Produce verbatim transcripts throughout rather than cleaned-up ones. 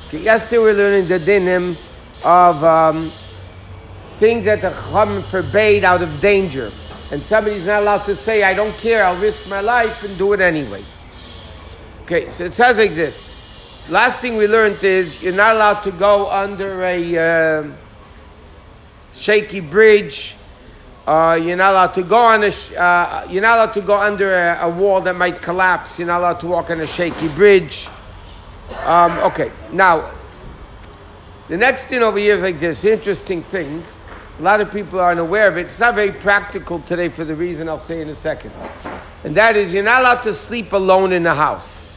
Okay, yesterday we were learning the dinim of um, things that the Chacham forbade out of danger. And somebody's not allowed to say, I don't care, I'll risk my life and do it anyway. Okay, so it says like this. Last thing we learned is you're not allowed to go under a uh, shaky bridge. Uh, you're not allowed to go on a. Sh- uh, you're not allowed to go under a, a wall that might collapse. You're not allowed to walk on a shaky bridge. Um, okay, now the next thing over here is like this. Interesting thing. A lot of people aren't aware of it. It's not very practical today for the reason I'll say in a second. And that is, you're not allowed to sleep alone in the house.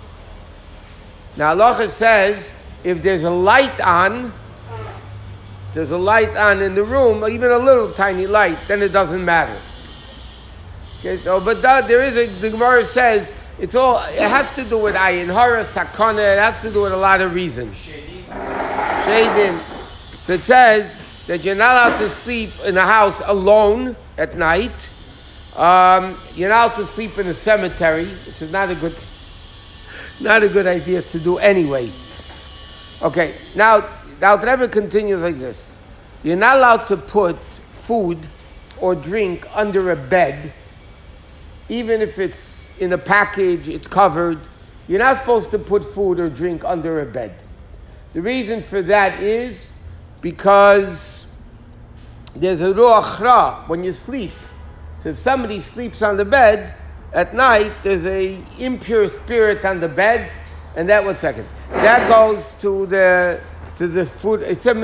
Now, halacha says if there's a light on. There's a light on in the room, even a little tiny light, then it doesn't matter. Okay, so, but that, there is a, the Gemara says, it's all, it has to do with ayin hara, sakana, it has to do with a lot of reasons. Shadim. So it says that you're not allowed to sleep in a house alone at night. Um, you're not allowed to sleep in a cemetery, which is not a good, not a good idea to do anyway. Okay, now, Now, the Rebbe continues like this. You're not allowed to put food or drink under a bed, even if it's in a package, it's covered. You're not supposed to put food or drink under a bed. The reason for that is because there's a ruach ra when you sleep. So if somebody sleeps on the bed at night, there's a impure spirit on the bed, and that, one second, that goes to the... to the food. It said,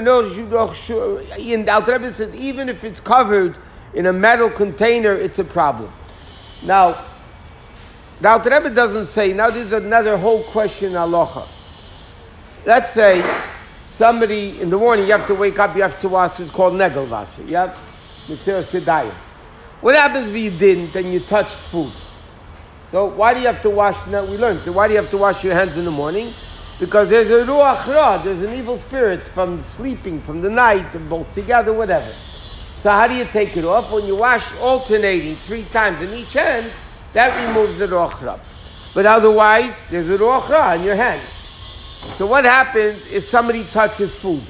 in the Alter Rebbe said, even if it's covered in a metal container, it's a problem. Now, the Alter Rebbe doesn't say, now there's another whole question, halacha. Let's say somebody, in the morning, you have to wake up, you have to wash, it's called negel wasser. You have Mitziras Yadayim. What happens if you didn't and you touched food? So why do you have to wash, now we learned, why do you have to wash your hands in the morning? Because there's a ruach ra, there's an evil spirit from sleeping, from the night, both together, whatever. So how do you take it off? When you wash alternating three times in each hand, that removes the ruach ra. But otherwise, there's a ruach ra in your hand. So what happens if somebody touches food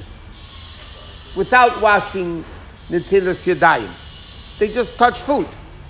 without washing netilas yadayim? They just touch food.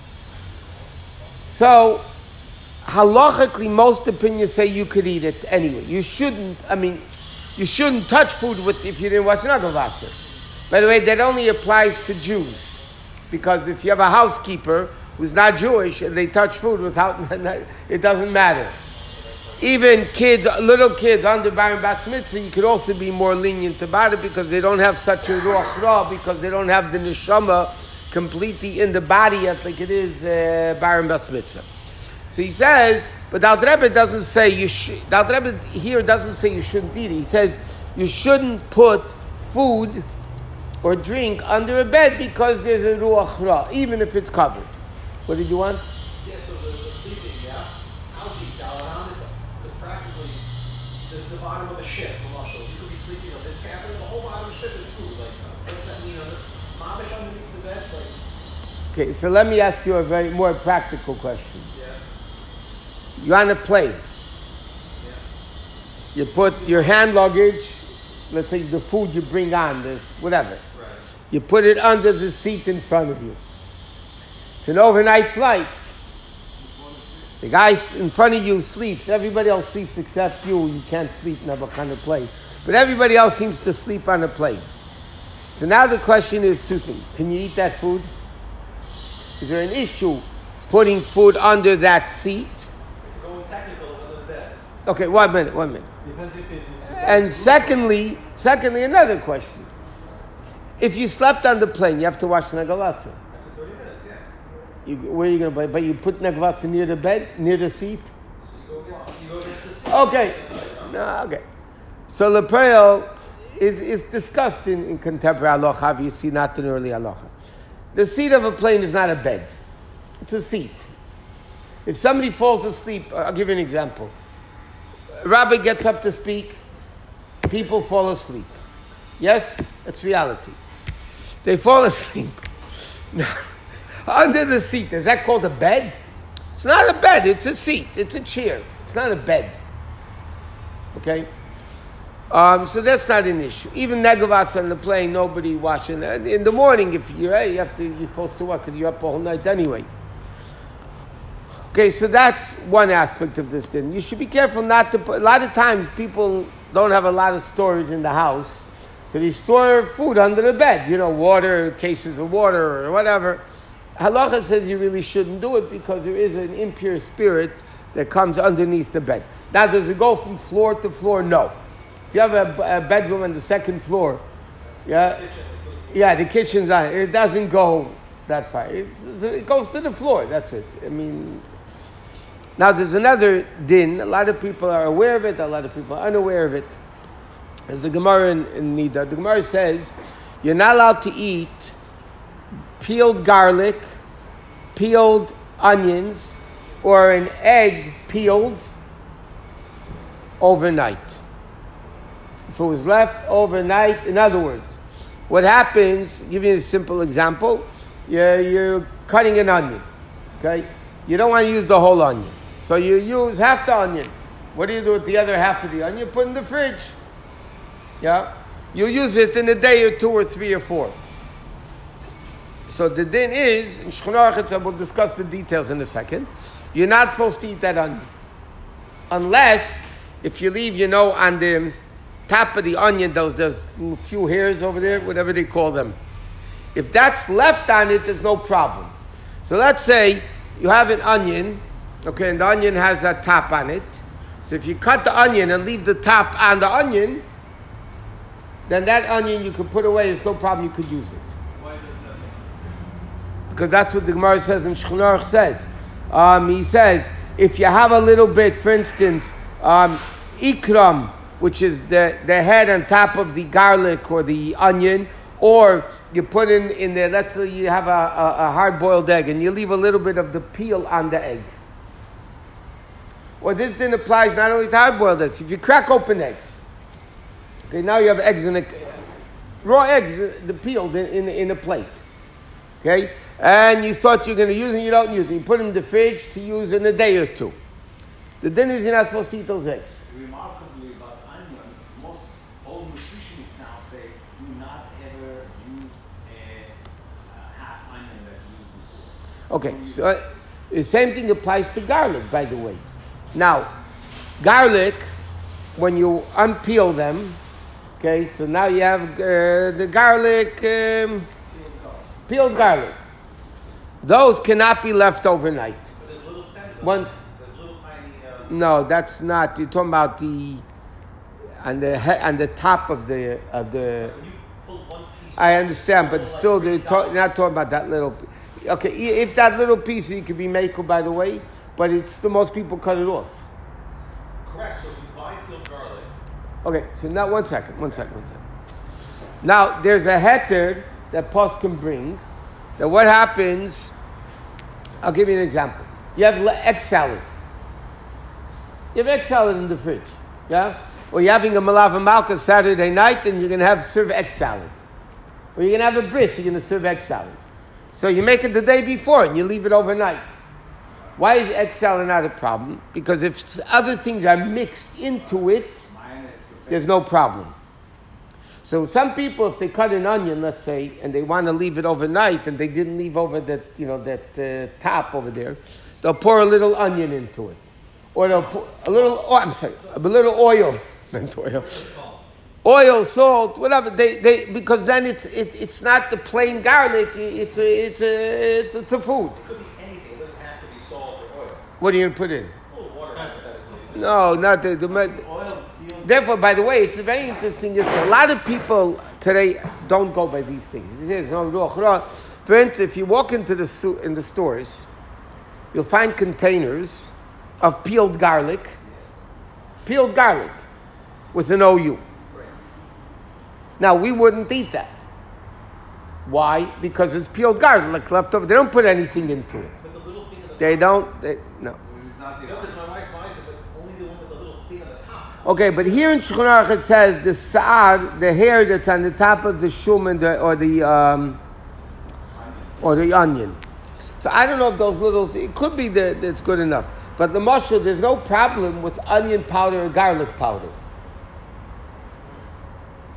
So, halachically, most opinions say you could eat it anyway. You shouldn't, I mean, you shouldn't touch food with if you didn't wash negel wasser. By the way, that only applies to Jews. Because if you have a housekeeper who's not Jewish and they touch food without, it doesn't matter. Even kids, little kids under bar and bat mitzvah, you could also be more lenient about it because they don't have such a ruach ra, because they don't have the neshama completely in the body yet like it is uh, bar and bat mitzvah. So he says, but the Alter Rebbe doesn't say you should. The Alter Rebbe here doesn't say you shouldn't eat it. He says you shouldn't put food or drink under a bed because there's a ruach ra, even if it's covered. What did you want? Yeah, so the, the sleeping, yeah. How deep down around is is practically the, the bottom of the ship. So you could be sleeping on this cabin, the whole bottom of the ship is food. Like, uh, what does that mean? Under, mamish underneath the bed, like. Okay, so let me ask you a very more practical question. You're on a plane. Yeah. You put your hand luggage, let's say the food you bring on, this whatever. Right. You put it under the seat in front of you. It's an overnight flight. The guy in front of you sleeps. Everybody else sleeps except you. You can't sleep in a kind of plane. But everybody else seems to sleep on a plane. So now the question is two things. Can you eat that food? Is there an issue putting food under that seat? Technical, it wasn't a bed. Okay, one minute, one minute. Depends if it's. And secondly, secondly, another question. If you slept on the plane, you have to wash negel wasser. After thirty minutes, yeah. You, where are you going to buy? But you put negel wasser near the bed, near the seat? So you go against, you go against the seat. Okay. No, okay. So Lepreo is, is discussed in, in contemporary halacha, obviously not in early halacha. The seat of a plane is not a bed. It's a seat. If somebody falls asleep, I'll give you an example. A rabbi gets up to speak, people fall asleep. Yes? That's reality. They fall asleep. Now, under the seat, is that called a bed? It's not a bed, it's a seat, it's a chair. It's not a bed. Okay? Um, so that's not an issue. Even negavas on the plane, nobody washing. In the morning, if you're hey, you have to, you're supposed to work because you're up all night anyway. Okay, so that's one aspect of this thing. You should be careful not to put, a lot of times people don't have a lot of storage in the house, so they store food under the bed, you know, water, cases of water or whatever. Halacha says you really shouldn't do it because there is an impure spirit that comes underneath the bed. Now, does it go from floor to floor? No. If you have a, a bedroom on the second floor, yeah, yeah, the kitchen's on. It doesn't go that far. It, it goes to the floor. That's it. I mean, now there's another din. A lot of people are aware of it. A lot of people are unaware of it. There's a Gemara in, in Nida. The Gemara says you're not allowed to eat peeled garlic, peeled onions, or an egg peeled overnight. If it was left overnight, in other words, what happens, give you a simple example, you're, you're cutting an onion, okay? You don't want to use the whole onion. So you use half the onion. What do you do with the other half of the onion? Put it in the fridge. Yeah? You use it in a day or two or three or four. So the din is, in Shulchan Aruch, we'll discuss the details in a second, you're not supposed to eat that onion. Unless, if you leave, you know, on the top of the onion, those, those few hairs over there, whatever they call them. If that's left on it, there's no problem. So let's say you have an onion, okay, and the onion has that top on it. So if you cut the onion and leave the top on the onion, then that onion you could put away, there's no problem, you could use it. Why does that make? Because that's what the Gemara says and Shulchan Aruch says. Um, he says, if you have a little bit, for instance, um, ikram, which is the, the head on top of the garlic or the onion, or you put in, in there, let's say you have a, a, a hard-boiled egg, and you leave a little bit of the peel on the egg. Well, this then applies not only to hard-boiled eggs. If you crack open eggs, okay, now you have eggs in a, raw eggs, the peeled in, in, in a plate, okay? And you thought you're going to use them, you don't use them. You put them in the fridge to use in a day or two. The dinner is you're not supposed to eat those eggs. Remarkably about onion, most old nutritionists now say do not ever use a, a half onion that you used before. Okay, so uh, the same thing applies to garlic, by the way. Now, garlic, when you unpeel them, okay, so now you have uh, the garlic, um, peeled garlic. Those cannot be left overnight. But there's little stems. One, There's little tiny. Uh, no, that's not. You're talking about the on the he, on the top of the of the. when you pull one piece. I understand, but it's still, like they're talk, you're not talking about that little. Okay, if that little piece, it could be makel, by the way, but it's the most people cut it off. Correct. So if you buy peeled garlic. Okay, so now one second, one second, one second. Now there's a heter that pos can bring. That what happens? I'll give you an example. You have egg salad. You have egg salad in the fridge, yeah? Or you're having a malav and malka Saturday night, and you're going to have serve egg salad. Or you're going to have a bris, you're going to serve egg salad. So you make it the day before, and you leave it overnight. Why is egg salad not a problem? Because if other things are mixed into it, there's no problem. So some people, if they cut an onion, let's say, and they want to leave it overnight, and they didn't leave over that, you know, that uh, top over there, they'll pour a little onion into it, or they'll pour a little. Oh, I'm sorry, a little oil, meant oil, oil, salt, whatever. They, they, because then it's, it, it's not the plain garlic. It's a, it's a, it's a, it's a food. It could be anything. It doesn't have to be salt or oil. What are you going to put in? A little water, hypothetically. No, not the. the Oil seals. Therefore, by the way, it's a very interesting issue. A lot of people today don't go by these things. For instance, if you walk into the su- in the stores, you'll find containers of peeled garlic, peeled garlic with an O U. Now, we wouldn't eat that. Why? Because it's peeled garlic, like left over. They don't put anything into it. But the little thing at the They top. don't. They, no. It's not the Notice my wife buys it, but only the one with the little thing at the top. Okay, but here in Shulchan Aruch it says the sa'ar, the hair that's on the top of the shum and the, or the um, or the onion. So I don't know if those little, it could be that it's good enough. But the mashal, there's no problem with onion powder or garlic powder.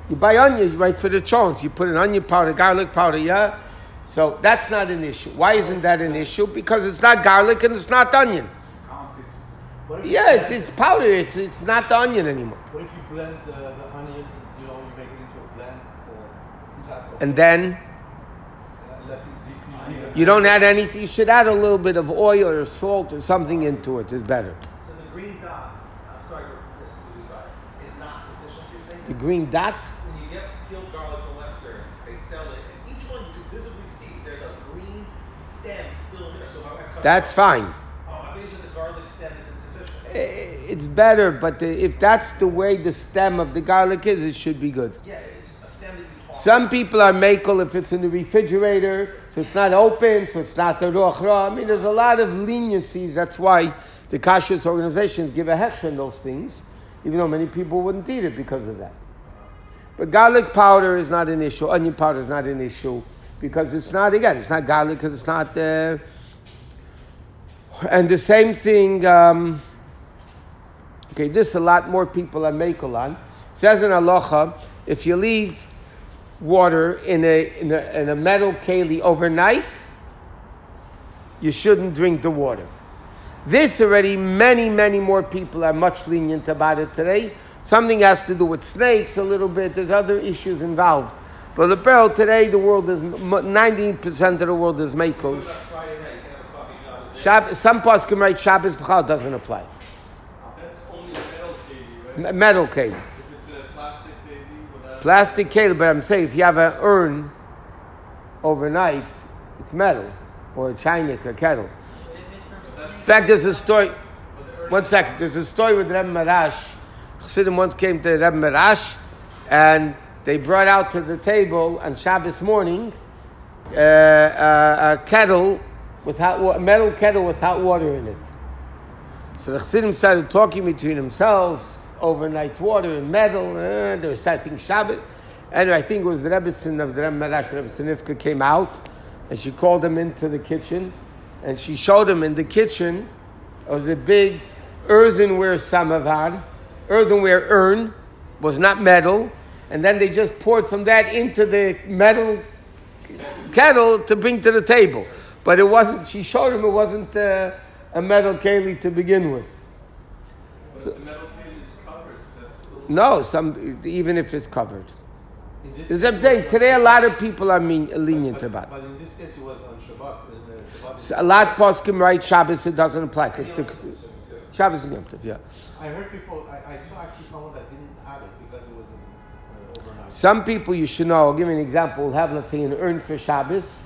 You buy onion right for the chons. You put an onion powder, garlic powder, yeah? So that's not an issue. Why isn't that an issue? Because it's not garlic and it's not onion. What if you Yeah, it's, blend- it's powder. It's it's not the onion anymore. What if you blend the, the onion, you know, you make it into a blend, or is that okay? And then Uh, left it- you- you leave it- you don't add anything. You should add a little bit of oil or salt or something into it. It's better. So the green dot, I'm sorry for this, green dot, is not sufficient, you're saying? The green dot. When you get peeled garlic from Western, they sell it, and each one you can visibly see there's a green stem still in there. So how I cut That's it off- fine. Oh, I think you said the garlic stem is insufficient. Eh, It's better, but the, if that's the way the stem of the garlic is, it should be good. Yeah, it's a stem that you toss. Some people are makel if it's in the refrigerator, so it's not open, so it's not the roch ra. I mean, there's a lot of leniencies. That's why the kashrus organizations give a hechsher in those things, even though many people wouldn't eat it because of that. But garlic powder is not an issue. Onion powder is not an issue because it's not, again, it's not garlic because it's not. Uh, and the same thing. Um, okay, this a lot more people are makel on. It says in halacha, if you leave water in a, in a in a metal keli overnight, you shouldn't drink the water. This already, many, many more people are much lenient about it today. Something has to do with snakes a little bit. There's other issues involved. But the barrel today, the world is, ninety percent of the world is What makos. about Friday night? You can have a coffee shop. Shab, some poskim write Shabbos B'chal doesn't apply. That's only a metal keli, right? M- metal keli. If it's a plastic keli, will that... Plastic keli, but I'm saying if you have an urn overnight, it's metal. Or a chainik, a kettle. In fact, there's a story. One second. There's a story with Reb Marash. Chassidim once came to Reb Marash, and they brought out to the table on Shabbos morning uh, a, a kettle with hot wa- a metal kettle with hot water in it. So the Chassidim started talking between themselves, overnight water and metal. Uh, they were starting Shabbos. Anyway, I think it was the Rebbetzin of the Reb Marash, Rebbe Sanifka came out, and she called him into the kitchen, and she showed him in the kitchen. It was a big earthenware samovar, earthenware urn, was not metal, and then they just poured from that into the metal kettle to bring to the table. But it wasn't, she showed him it wasn't uh, a metal keli to begin with. But if the metal keli is covered, that's still... No, some even if it's covered. In this As case, I'm it saying, was today a on lot Shabbat. of people are mean, lenient But- about it. But in this case, it was on Shabbat. in, uh, Shabbat. So a lot poskim write Shabbos, it doesn't apply. 'Cause Yom the- Tov is too. Shabbos and Yom Tov, yeah. I heard people, I, I saw actually someone that didn't have it because it was in, uh, overnight. Some people you should know, I'll give you an example, will have, let's say, an urn for Shabbos.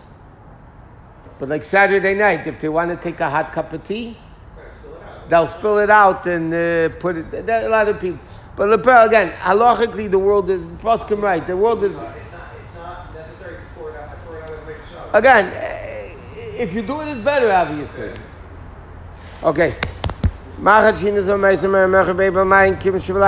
But like Saturday night, if they want to take a hot cup of tea, Gotta spill it out. they'll spill it out and uh, put it, there are a lot of people. But Lepel, again, halachically, the world is, poskim right, the world is, It's not, it's not necessary to pour it out. I pour it out and make Shabbat. again, eh, if you do it, it's better, obviously. Okay. Machat shinaz o meizem, mechem beba mayim, kim shivla.